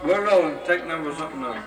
We're rolling. Take number something else.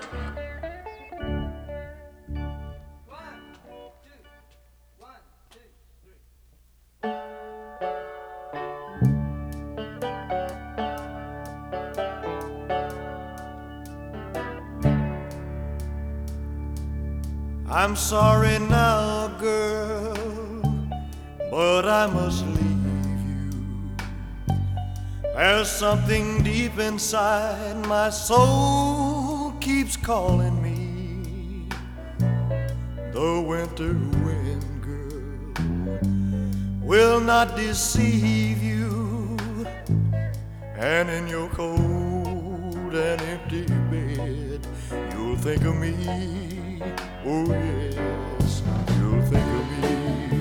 I'm sorry now, girl, but I must leave you. There's something deep inside my soul keeps calling me. The winter wind, girl, will not deceive you. And in your cold and empty bed, you'll think of me. Oh yes, you'll think of me.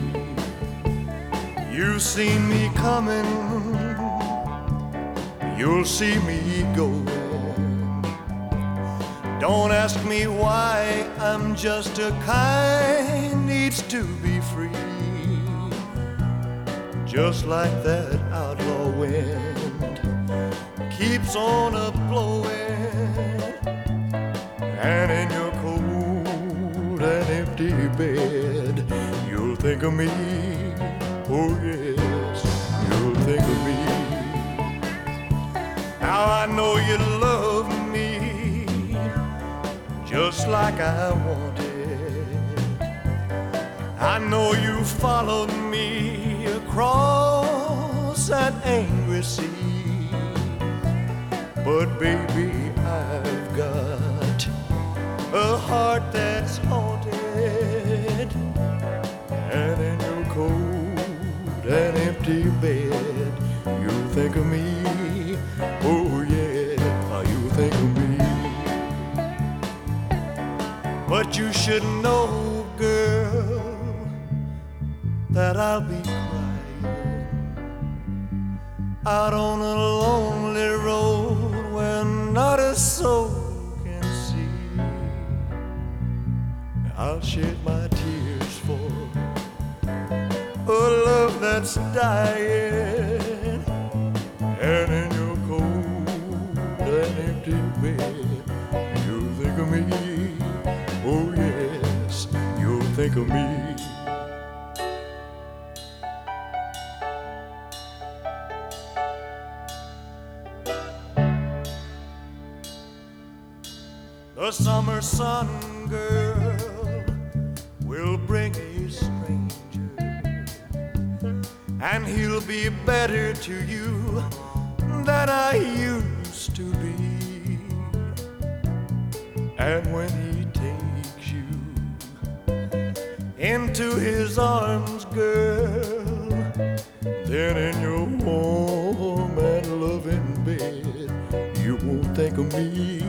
You've seen me coming, you'll see me going. Don't ask me why, I'm just a kind needs to be free. Just like that outlaw wind keeps on a-blowing. And in your cold and empty bed, you'll think of me. Oh yes, you'll think of me. Now I know you love me just like I wanted. I know you followed me across that angry sea. But baby, I've got a heart that's haunted. And in your cold and empty bed, you'll think of me. Oh yeah, you'll think of me. But you should know, girl, that I'll be crying out on a lonely road where not a soul can see. I'll shed my tears for a love that's dying. And in your cold and empty bed, you'll think of me. Oh yes, you'll think of me. The summer sun, girl, will bring a stranger, and he'll be better to you than I used to be. And when he takes you into his arms, girl, then in your warm and loving bed, you won't think of me.